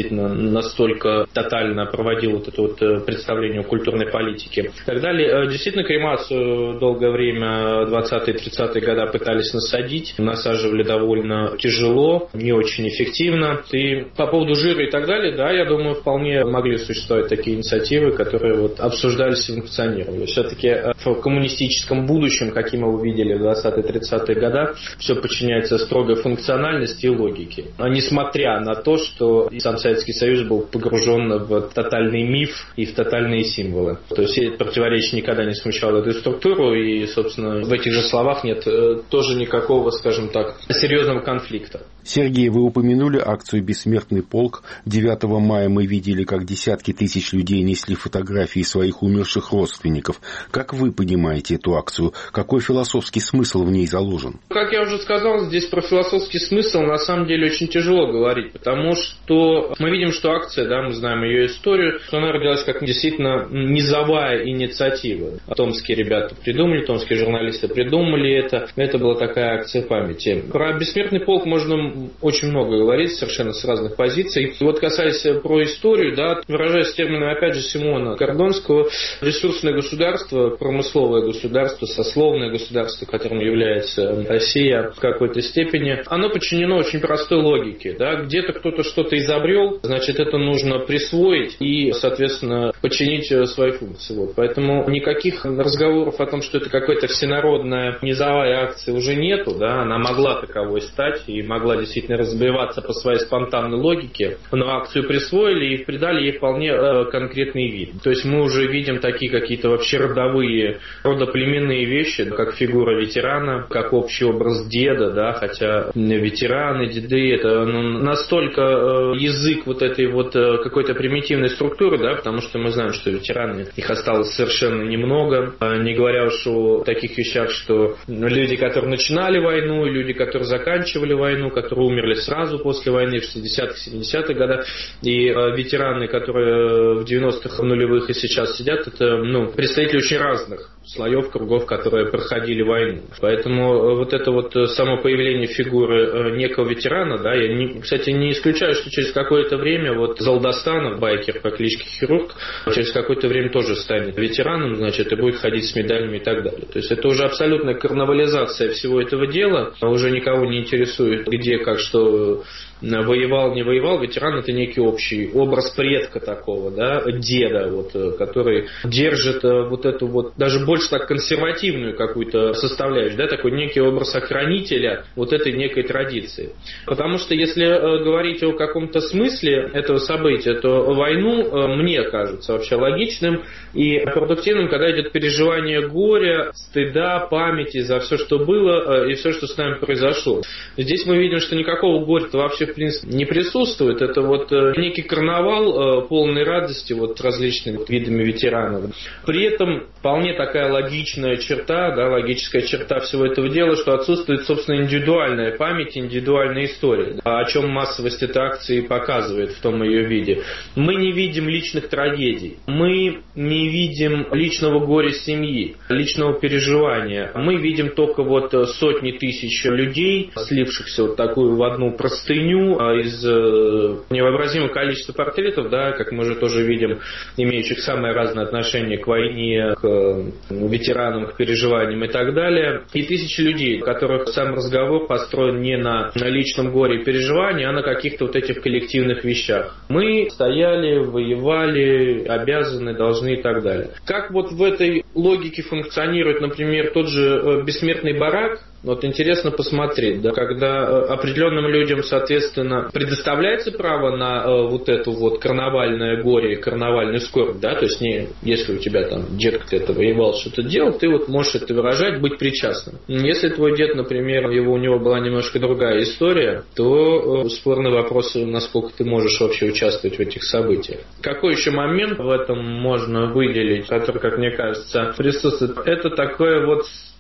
настолько тотально проводил вот это вот представление о культурной политике и так далее. Действительно, кремацию долгое время, двадцатые-тридцатые годы, пытались насадить, насаживали довольно тяжело, не очень эффективно. И по поводу жира и так далее, да, я думаю, вполне могли существовать такие инициативы, которые вот обсуждались и функционировали. Все-таки в коммунистическом будущем, каким мы увидели в двадцатые-тридцатые годы, все подчиняется строгой функциональности и логике. А несмотря на то, что сам Советский Союз был погружен в тотальный миф и в тотальные символы. То есть это противоречие никогда не смущало эту структуру, и, собственно, в этих же словах нет тоже никакого, скажем так, серьезного конфликта. Сергей, вы упомянули акцию «Бессмертный полк». девятого мая мы видели, как десятки тысяч людей несли фотографии своих умерших родственников. Как вы понимаете эту акцию? Какой философский смысл в ней заложен? Как я уже сказал, здесь про философский смысл на самом деле очень тяжело говорить, потому что мы видим, что акция, да, мы знаем ее историю, что она родилась как действительно низовая инициатива. Томские ребята придумали, томские журналисты придумали это. Это была такая акция памяти. Про «Бессмертный полк» можно очень много говорить, совершенно с разных позиций. И вот касаясь про историю, да, выражаясь термином, опять же, Симона Кордонского, ресурсное государство, промысловое государство, сословное государство, которым является Россия в какой-то степени, оно подчинено очень простой логике. Да? Где-то кто-то что-то изобрел, значит, это нужно присвоить и, соответственно, подчинить свои функции. Вот. Поэтому никаких разговоров о том, что это какая-то всенародная низовая акция, уже нету. Да? Она могла таковой стать и могла действительно разбиваться по своей спонтанной логике, но акцию присвоили и придали ей вполне э, конкретный вид. То есть мы уже видим такие какие-то вообще родовые, родоплеменные вещи, как фигура ветерана, как общий образ деда, да, хотя ветераны, деды, это ну, настолько э, язык вот этой вот э, какой-то примитивной структуры, да, потому что мы знаем, что ветераны, их осталось совершенно немного, э, не говоря уж о таких вещах, что люди, которые начинали войну, люди, которые заканчивали войну, которые умерли сразу после войны в шестидесятых, семидесятых годах, и э, ветераны, которые в девяностых, нулевых и сейчас сидят, это ну, представители очень разных слоев, кругов, которые проходили войну. Поэтому вот это вот само появление фигуры некого ветерана, да, я, не, кстати, не исключаю, что через какое-то время вот Залдастанов, байкер по кличке Хирург, через какое-то время тоже станет ветераном, значит, и будет ходить с медалями и так далее. То есть это уже абсолютная карнавализация всего этого дела, уже никого не интересует, где, как, что воевал, не воевал. Ветеран — это некий общий образ предка такого, да, деда, вот, который держит вот эту вот, даже больше так консервативную какую-то составляющую, да, такой некий образ охранителя вот этой некой традиции. Потому что если говорить о каком-то смысле этого события, то войну, мне кажется, вообще логичным и продуктивным, когда идет переживание горя, стыда, памяти за все, что было и все, что с нами произошло. Здесь мы видим, что никакого горя-то вообще в принципе не присутствует. Это вот некий карнавал полной радости вот различными видами ветеранов. При этом вполне такая логичная черта, да, логическая черта всего этого дела, что отсутствует, собственно, индивидуальная память, индивидуальная история, да, о чем массовость этой акции показывает в том ее виде. Мы не видим личных трагедий, мы не видим личного горя семьи, личного переживания. Мы видим только вот сотни тысяч людей, слившихся вот такую в одну простыню из невообразимого количества портретов, да, как мы же тоже видим, имеющих самое разное отношение к войне, к ветеранам, к переживаниям и так далее. И тысячи людей, у которых сам разговор построен не на, на личном горе и переживании, а на каких-то вот этих коллективных вещах. Мы стояли, воевали, обязаны, должны и так далее. Как вот в этой логике функционирует, например, тот же «Бессмертный барак», вот интересно посмотреть, да, когда определенным людям, соответственно, предоставляется право на э, вот эту вот карнавальное горе, карнавальную скорбь, да, то есть не, если у тебя там дед где-то воевал, что-то делал, ты вот можешь это выражать, быть причастным. Если твой дед, например, его, у него была немножко другая история, то э, спорный вопрос, насколько ты можешь вообще участвовать в этих событиях. Какой еще момент в этом можно выделить, который, как мне кажется, присутствует, это такое вот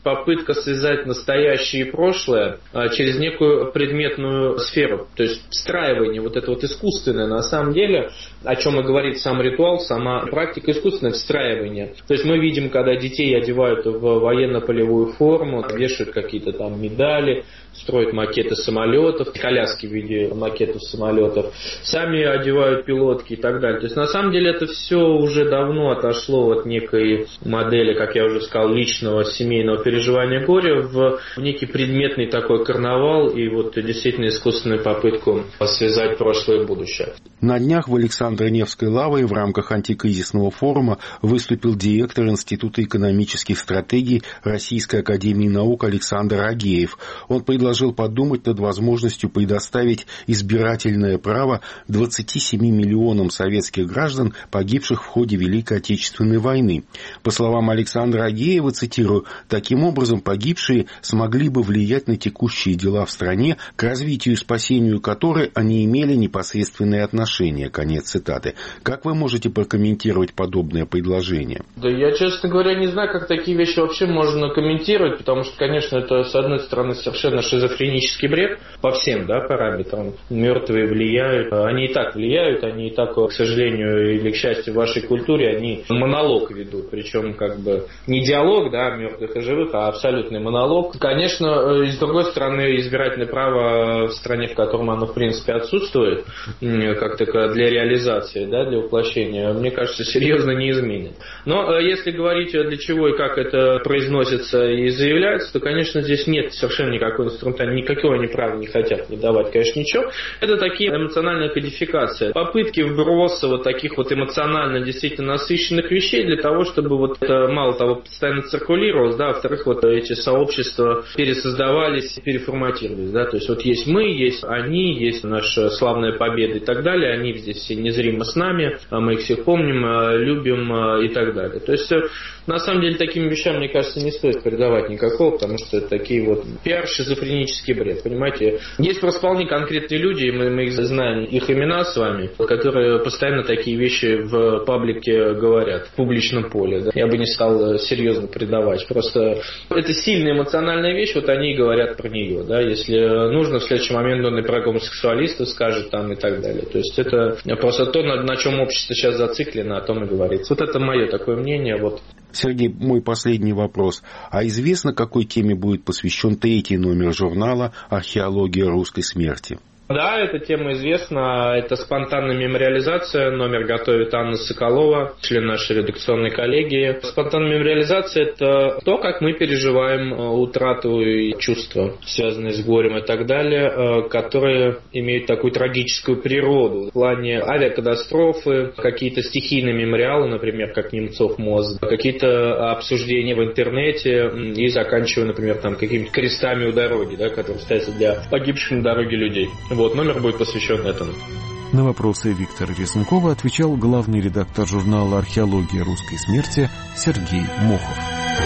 попытка связать настоящее и прошлое через некую предметную сферу. То есть встраивание, вот это вот искусственное на самом деле, о чем и говорит сам ритуал, сама практика, искусственное встраивание. То есть мы видим, когда детей одевают в военно-полевую форму, вешают какие-то там медали, строят макеты самолетов, коляски в виде макетов самолетов, сами одевают пилотки и так далее. То есть на самом деле это все уже давно отошло от некой модели, как я уже сказал, личного семейного переживания горя в некий предметный такой карнавал и вот действительно искусственную попытку связать прошлое и будущее. На днях в Александро-Невской лавре в рамках антикризисного форума выступил директор Института экономических стратегий Российской академии наук Александр Агеев. Он предложил подумать над возможностью предоставить избирательное право двадцати семи миллионам советских граждан, погибших в ходе Великой Отечественной войны. По словам Александра Агеева, цитирую, «таким образом погибшие смогли бы влиять на текущие дела в стране, к развитию и спасению которой они имели непосредственное отношение». Конец цитаты. Как вы можете прокомментировать подобное предложение? Да я, честно говоря, не знаю, как такие вещи вообще можно комментировать, потому что, конечно, это, с одной стороны, совершенно шизофренический бред по всем, да, параметрам. Мертвые влияют, они и так влияют, они и так, к сожалению или к счастью, в вашей культуре, они монолог ведут, причем как бы не диалог, да, мертвых и живых, а абсолютный монолог. Конечно, с другой стороны, избирательное право в стране, в котором оно, в принципе, отсутствует, как такое для реализации, да, для воплощения, мне кажется, серьезно не изменит. Но если говорить, для чего и как это произносится и заявляется, то, конечно, здесь нет совершенно никакой инструмента, никакого они права не хотят не давать, конечно, ничего. Это такие эмоциональная кодификация. Попытки вброса вот таких вот эмоционально действительно насыщенных вещей для того, чтобы вот это, мало того, постоянно циркулировалось, да, во-вторых, вот эти сообщества пересоздавались, переформатировались, да, то есть вот есть мы, есть они, есть наша славная победа и так далее, они здесь все незримо с нами, мы их всех помним, любим и так далее. То есть на самом деле таким вещам, мне кажется, не стоит придавать никакого, потому что это такие вот пиар, шизофренический бред, понимаете. Есть просто вполне конкретные люди, мы, мы их знаем, их имена с вами, которые постоянно такие вещи в паблике говорят, в публичном поле. Да. Я бы не стал серьезно придавать. Просто это сильная эмоциональная вещь, вот они и говорят про нее. Да. Если нужно, в следующий момент он и про гомосексуалистов скажет там и так далее. То есть это просто то, на, на чем общество сейчас зациклено, о том и говорится. Вот это мое такое мнение. Вот. Сергей, мой последний вопрос. А известно, какой теме будет посвящен третий номер журнала «Археология русской смерти»? Да, эта тема известна. Это спонтанная мемориализация. Номер готовит Анна Соколова, член нашей редакционной коллегии. Спонтанная мемориализация – это то, как мы переживаем утрату и чувства, связанные с горем и так далее, которые имеют такую трагическую природу. В плане авиакатастрофы, какие-то стихийные мемориалы, например, как Немцов мост, какие-то обсуждения в интернете и заканчивая, например, там, какими-то крестами у дороги, да, которые ставятся для погибших на дороге людей. Вот, номер будет посвящен этому. На вопросы Виктора Резункова отвечал главный редактор журнала «Археология русской смерти» Сергей Мохов.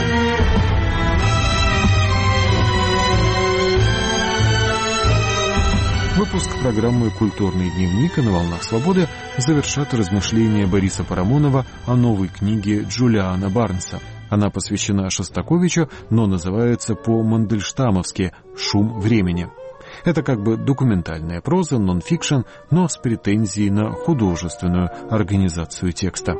Выпуск программы «Культурный дневник» и «На волнах свободы» завершат размышления Бориса Парамонова о новой книге Джулиана Барнса. Она посвящена Шостаковичу, но называется по-мандельштамовски «Шум времени». Это как бы документальная проза, нон-фикшн, но с претензией на художественную организацию текста.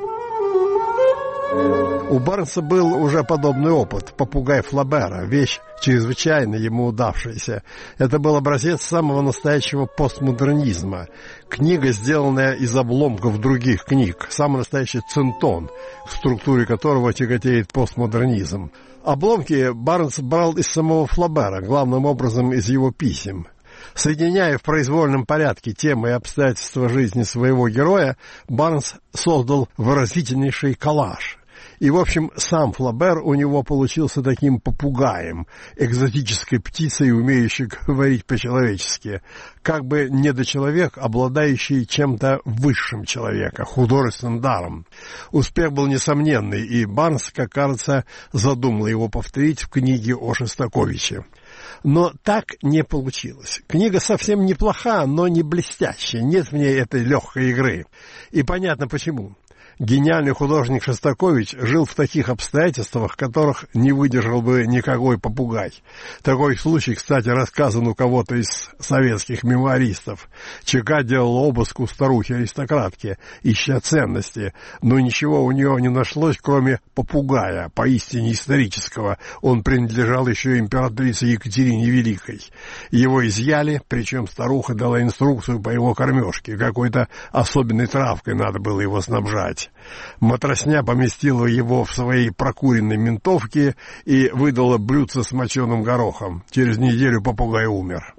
У Барнса был уже подобный опыт «Попугай Флабера», вещь чрезвычайно ему удавшаяся. Это был образец самого настоящего постмодернизма. Книга, сделанная из обломков других книг, самый настоящий центон, в структуре которого тяготеет постмодернизм. Обломки Барнс брал из самого Флабера, главным образом из его писем. Соединяя в произвольном порядке темы и обстоятельства жизни своего героя, Барнс создал выразительнейший коллаж. И, в общем, сам Флабер у него получился таким попугаем, экзотической птицей, умеющей говорить по-человечески, как бы недочеловек, обладающий чем-то высшим человека, художественным даром. Успех был несомненный, и Барнс, как кажется, задумал его повторить в книге о Шостаковиче. Но так не получилось. Книга совсем неплоха, но не блестящая, нет в ней этой легкой игры. И понятно почему. Гениальный художник Шостакович жил в таких обстоятельствах, которых не выдержал бы никакой попугай. Такой случай, кстати, рассказан у кого-то из советских мемуаристов. ЧК делал обыск у старухи-аристократки, ища ценности, но ничего у нее не нашлось, кроме попугая, поистине исторического. Он принадлежал еще императрице Екатерине Великой. Его изъяли, причем старуха дала инструкцию по его кормежке. Какой-то особенной травкой надо было его снабжать. Матросня поместила его в своей прокуренной ментовке и выдала блюдце с моченым горохом. Через неделю попугай умер.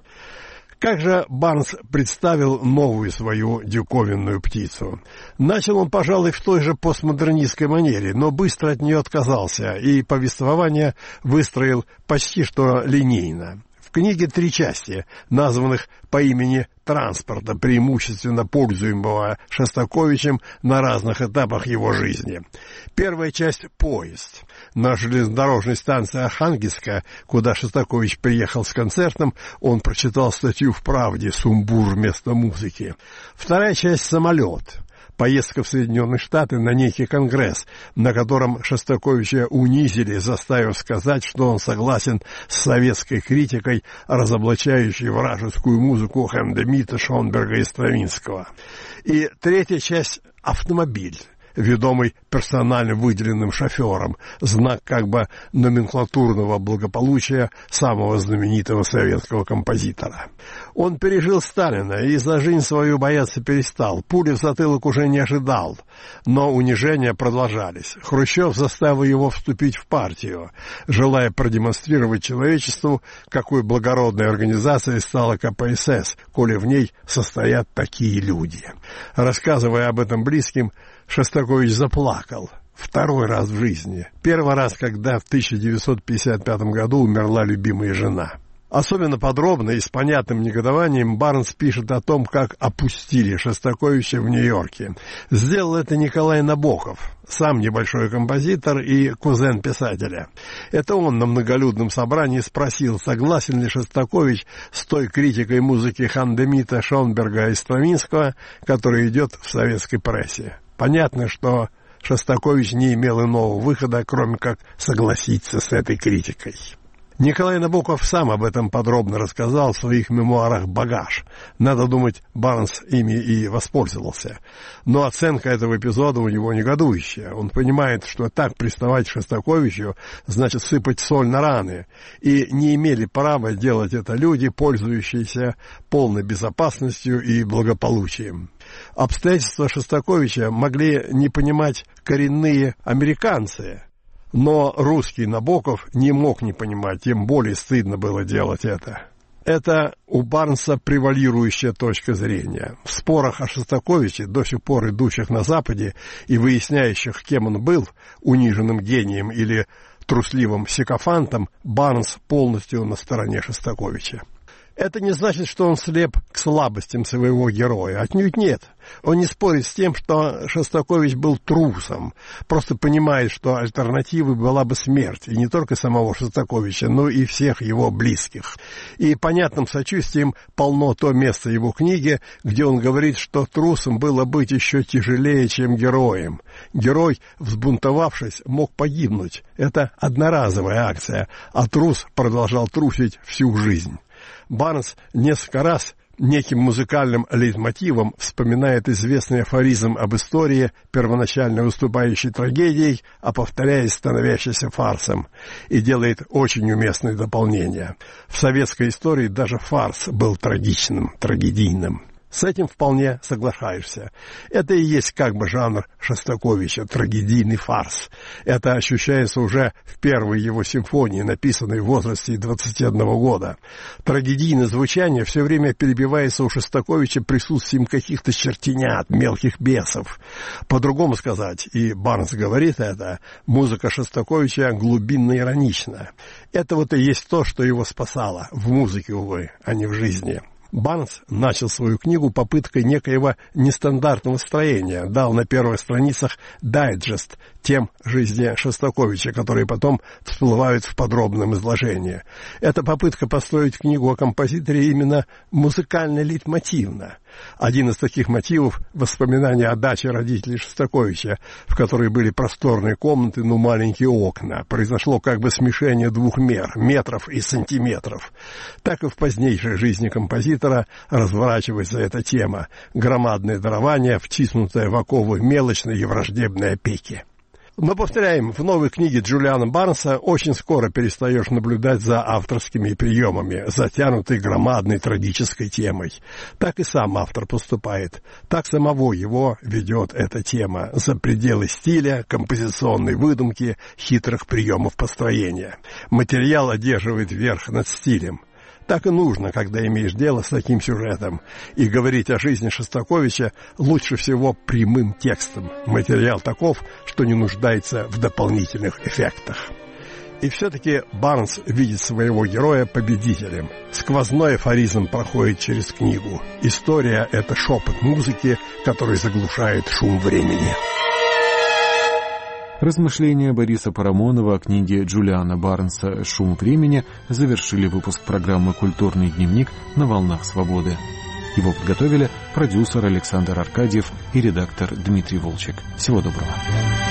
Как же Барнс представил новую свою диковинную птицу? Начал он, пожалуй, в той же постмодернистской манере, но быстро от нее отказался и повествование выстроил почти что линейно. В книге три части, названных по имени транспорта, преимущественно пользуемого Шостаковичем на разных этапах его жизни. Первая часть — поезд. На железнодорожной станции Архангельска, куда Шостакович приехал с концертом, он прочитал статью в «Правде» «Сумбур вместо музыки». Вторая часть — самолет. Поездка в Соединенные Штаты на некий конгресс, на котором Шостаковича унизили, заставив сказать, что он согласен с советской критикой, разоблачающей вражескую музыку Хендемита, Шонберга и Стравинского. И третья часть — автомобиль, ведомый персонально выделенным шофером, знак как бы номенклатурного благополучия самого знаменитого советского композитора. Он пережил Сталина и за жизнь свою бояться перестал. Пули в затылок уже не ожидал, но унижения продолжались. Хрущев заставил его вступить в партию, желая продемонстрировать человечеству, какой благородной организацией стала ка пэ эс эс, коли в ней состоят такие люди. Рассказывая об этом близким, Шостакович заплакал. Второй раз в жизни. Первый раз, когда в тысяча девятьсот пятьдесят пятом году умерла любимая жена. Особенно подробно и с понятным негодованием Барнс пишет о том, как опустили Шостаковича в Нью-Йорке. Сделал это Николай Набоков, сам небольшой композитор и кузен писателя. Это он на многолюдном собрании спросил, согласен ли Шостакович с той критикой музыки Хандемита, Шонберга и Стравинского, которая идет в советской прессе. Понятно, что Шостакович не имел иного выхода, кроме как согласиться с этой критикой. Николай Набоков сам об этом подробно рассказал в своих мемуарах «Багаж». Надо думать, Барнс ими и воспользовался. Но оценка этого эпизода у него негодующая. Он понимает, что так приставать к Шостаковичу значит сыпать соль на раны. И не имели права делать это люди, пользующиеся полной безопасностью и благополучием. Обстоятельства Шостаковича могли не понимать коренные американцы, но русский Набоков не мог не понимать, тем более стыдно было делать это. Это у Барнса превалирующая точка зрения. В спорах о Шостаковиче, до сих пор идущих на Западе и выясняющих, кем он был, униженным гением или трусливым сикофантом, Барнс полностью на стороне Шостаковича. Это не значит, что он слеп к слабостям своего героя. Отнюдь нет. Он не спорит с тем, что Шостакович был трусом. Просто понимает, что альтернативой была бы смерть. И не только самого Шостаковича, но и всех его близких. И понятным сочувствием полно то место его книги, где он говорит, что трусом было быть еще тяжелее, чем героем. Герой, взбунтовавшись, мог погибнуть. Это одноразовая акция, а трус продолжал трусить всю жизнь. Барнс несколько раз неким музыкальным лейтмотивом вспоминает известный афоризм об истории, первоначально выступающей трагедией, а повторяясь становящейся фарсом, и делает очень уместное дополнение. В советской истории даже фарс был трагичным, трагедийным. С этим вполне соглашаешься. Это и есть как бы жанр Шостаковича, трагедийный фарс. Это ощущается уже в первой его симфонии, написанной в возрасте двадцати одного года. Трагедийное звучание все время перебивается у Шостаковича присутствием каких-то чертенят, мелких бесов. По-другому сказать, и Барнс говорит это, музыка Шостаковича глубинно иронична. Это вот и есть то, что его спасало, в музыке, увы, а не в жизни. Барнс начал свою книгу попыткой некоего нестандартного строения, дал на первых страницах дайджест тем жизни Шостаковича, которые потом всплывают в подробном изложении. Это попытка построить книгу о композиторе именно музыкально-лейтмотивно. Один из таких мотивов – воспоминания о даче родителей Шостаковича, в которой были просторные комнаты, но маленькие окна. Произошло как бы смешение двух мер – метров и сантиметров. Так и в позднейшей жизни композитора разворачивается эта тема – громадное дарование, втиснутое в оковы мелочной и враждебной опеки. Но, повторяем, в новой книге Джулиана Барнса очень скоро перестаешь наблюдать за авторскими приемами, затянутой громадной трагической темой. Так и сам автор поступает. Так самого его ведет эта тема за пределы стиля, композиционной выдумки, хитрых приемов построения. Материал одерживает верх над стилем. Так и нужно, когда имеешь дело с таким сюжетом. И говорить о жизни Шостаковича лучше всего прямым текстом. Материал таков, что не нуждается в дополнительных эффектах. И все-таки Барнс видит своего героя победителем. Сквозной афоризм проходит через книгу. История — это шепот музыки, который заглушает шум времени. Размышления Бориса Парамонова о книге Джулиана Барнса «Шум времени» завершили выпуск программы «Культурный дневник» на «Волнах свободы». Его подготовили продюсер Александр Аркадьев и редактор Дмитрий Волчек. Всего доброго.